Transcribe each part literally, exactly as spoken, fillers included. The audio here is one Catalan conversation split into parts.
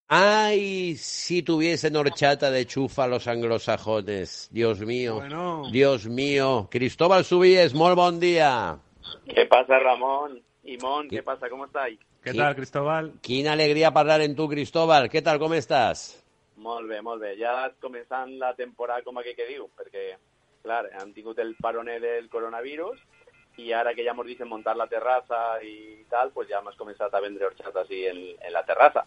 Ay, si tuviesen horchata de chufa los anglosajones. Dios mío, Bueno. Dios mío. Cristóbal Subíes, molt bon dia. ¿Qué pasa, Ramón? Imón, ¿Qué, ¿qué pasa? ¿Cómo estáis? Què qui- tal, Cristóbal? quina alegria parlar en tu, Cristóbal. Què tal, com estàs? Molt bé, molt bé. Ja començant la temporada, com aquell que diu, perquè, clar, han tingut el parone del coronavirus i ara que ja hemos dit muntar la terrassa i tal, pues ja hemos començat a vendre horchata así en, en la terrassa.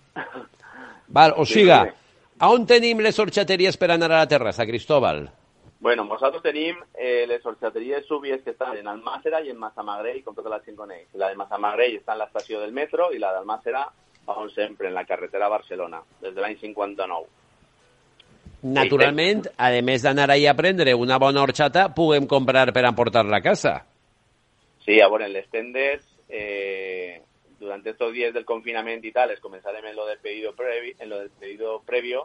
Val, o Sí, siga, sí. a on tenim les horxateries per anar a la terrassa, Cristóbal? Bueno, nosaltres tenim eh, les horchateries Subies que estan en Almàssera i en Massamagrell, com tota la gent coneix. La de Massamagrell està en l'estació del metro i la d'Almàssera, on sempre, en la carretera a Barcelona, des de l'any cinquanta-nou. Naturalment, a més d'anar ahí a prendre una bona horchata, puguem comprar per emportar-la a casa. Sí, a veure, en les tendes, eh, durante estos días del confinamiento y tal, les comenzarem en lo del pedido previ, en lo del pedido previo,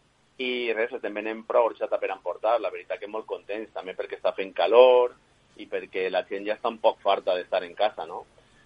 i res, estem venent prou horchata per emportar. La veritat que molt contents, també perquè està fent calor i perquè la gent ja està un poc farta d'estar en casa, no?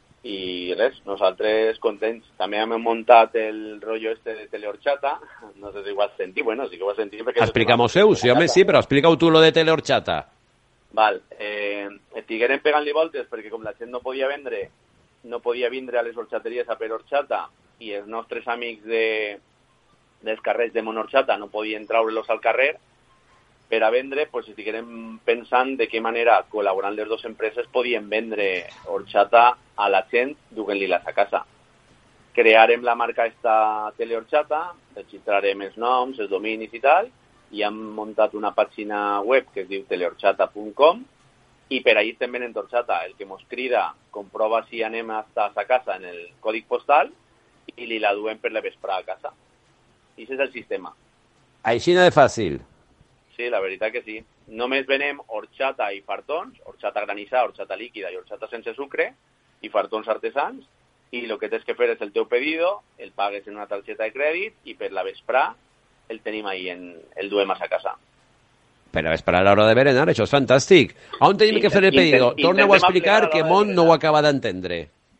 I res, nosaltres contents. També hem muntat el rotllo este de telehorchata, no sé si ho has sentit, bueno, sí que ho has sentit. Explica-mos-heu, sí, home, sí, però explica-ho tu lo de telehorchata. Val, eh, estigueren pegant-li voltes perquè com la gent no podia vendre, no podia vindre a les horxateries a per horchata i els nostres amics de, dels carrers de Monorxata no podien traure-los al carrer per a vendre, pues estigueren pensant de què manera, col·laborant les dues empreses, podien vendre horchata a la gent duent-li-les a casa. Crearem la marca esta telehorchata, registrarem els noms, els dominis i tal, i hem muntat una pàgina web que es diu telehorchata punt com i per ahí estem venent horchata. El que mos crida comprova si anem hasta sa casa en el còdic postal i li la duem per la vesprada a casa. I aquest és el sistema. Aixina de fàcil. Sí, la veritat que sí. Només venem horchata i fartons, horchata granissada, horchata líquida i horchata sense sucre, i fartons artesans, i el que tens que fer és el teu pedido, el pagues en una targeta de crèdit i per la vesprada el tenim ahí, en, el duem a sa casa. Però és per a l'hora de berenar, això és fantàstic. A on tenim que fer el pedido? Intent- Torna-ho a explicar, intentem que aplicar a l'hora Mont de no ho berenar. acaba d'entendre.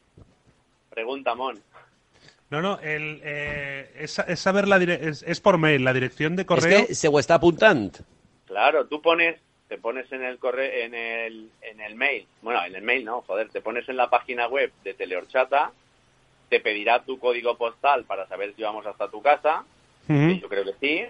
Pregunta, Mon. No, no, el, eh, es, es saber la dire es, es por mail, la dirección de És correo. que se ho està apuntant. Claro, tú pones, te pones en el correo, en el, en el mail, bueno, en el mail no, joder, te pones en la página web de Telehorchata, te pedirá tu código postal para saber si vamos hasta tu casa, Ujú. que yo creo que sí,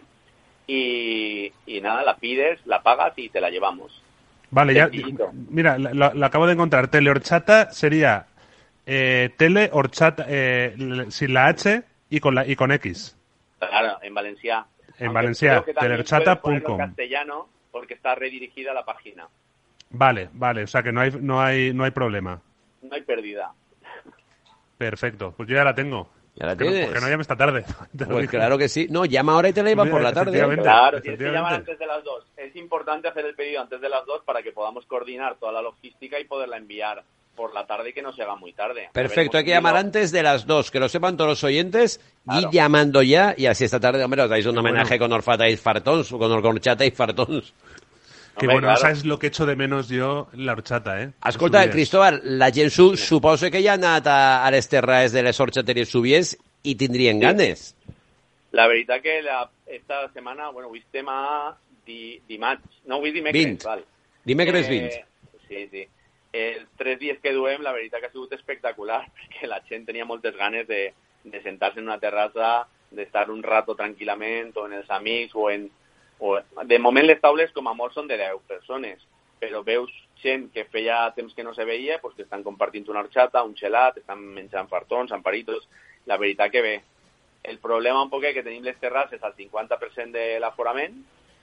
y, y nada, la pides, la pagas y te la llevamos. Vale, ya. Sencillito. Mira, la, la- la acabo de encontrar. Telehorchata sería eh, telehorchata eh, l- sin la H y con la y con X. Claro, en Valencia. En Aunque Valencia, creo que también telehorchata puedes punto com. ponerlo en castellano porque está redirigida la página. Vale, vale, o sea que no hay no hay no hay problema. No hay pérdida. Perfecto, pues yo ya la tengo. ¿Ya la Que no- tienes? Porque no llame esta tarde. Te lo Pues digo. claro que sí. No, llama ahora y te la llevan por la tarde. Efectivamente. Claro, tienes que llamar efectivamente. antes de las dos. Es importante hacer el pedido antes de las dos para que podamos coordinar toda la logística y poderla enviar por la tarde y que no se haga muy tarde. Perfecto, Haber hay que llamar conseguido- antes de las dos, que lo sepan todos los oyentes, Claro. y llamando ya, y así esta tarde, hombre, os dais un Qué homenaje con Orfata y Fartons, o con Horchata y Fartons. Que Hombre, bueno, claro. esa es lo que echo de menos yo, la horchata, ¿eh? Escolta, Subies. Cristóbal, la gent su, suposo que ja ha anat a, a les terres de les horxateries Subies i tindrien Sí. ganes. La veritat que la, esta setmana, bueno, avui estem a di, dimarts, no, avui dimecres, vint. val. Dimecres Eh, vint. Sí, sí. Els tres dies que duem, la veritat que ha sigut espectacular, perquè la gent tenia moltes ganes de, de sentar-se en una terrassa, d'estar un rato tranquil·lament, o en els amics, o en... O, de moment les taules com a molt són de deu persones, però veus gent que feia temps que no se veia, pues, que estan compartint una horchata, un gelat, estan menjant fartons, amparitos, la veritat que bé. El problema un poquet que tenim les terrasses al cinquanta per cent de l'aforament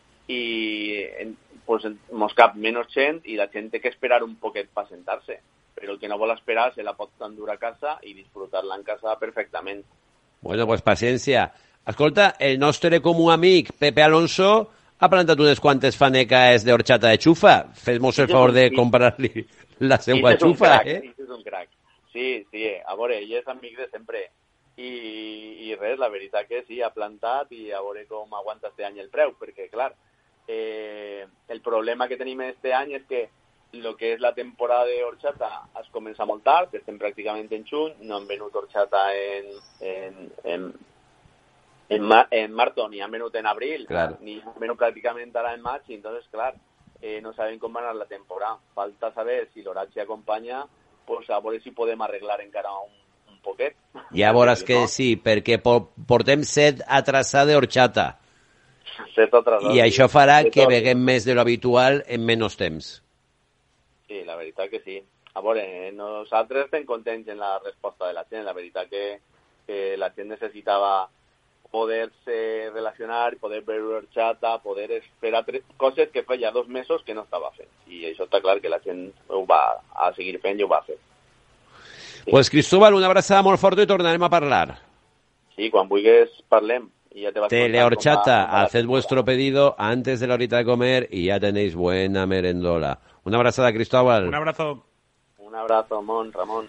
i en, pues, mos cap menys gent i la gent té que esperar un poquet per sentar-se. Però el que no vol esperar se la pot endur a casa i disfrutar-la en casa perfectament. Bueno, pues paciència. Escolta, el nostre comú amic Pepe Alonso ha plantat unes quantes faneques de horchata de xufa. Fes-mos el favor de comprar-li la I seva és un xufa, crac, eh? i és un crac. Sí, sí, a veure, ell és amic de sempre. I, i res, la veritat que sí, ha plantat i a veure com aguanta este any el preu, perquè, clar, eh, el problema que tenim este any és que el que és la temporada de horchata es comença molt tard, estem pràcticament en juny, no hem venut horchata en, en, en, En, ma en marzo ni han venut en abril, claro. ni han venut pràcticament ara en maig, i entonces, clar, eh, no sabem com va anar la temporada. Falta saber si l'horatge acompanya, pues a veure si podem arreglar encara un, un poquet. Ja veuràs que sí, perquè portem set atrasada d'horchata. Set atrasada. I això farà que veguem més de lo habitual en menys temps. Sí, la veritat que sí. A veure, nosaltres estem contents en la resposta de la gent. La veritat que, que la gent necessitava poder-se relacionar, poder veure horchata, poder esperar tres coses que feia dos mesos que no estava fent. I això està clar que la gent ho va a seguir fent i ho va fer. Sí. Pues Cristóbal, una abraçada molt forta i tornarem a parlar. Sí, quan vulguis parlem. Y ya te vas Telehorchata, haced vuestro pedido antes de la horita de comer y ya tenéis buena merendola. Un abrazo a Cristóbal. Un abrazo. Un abrazo, Mon, Ramón.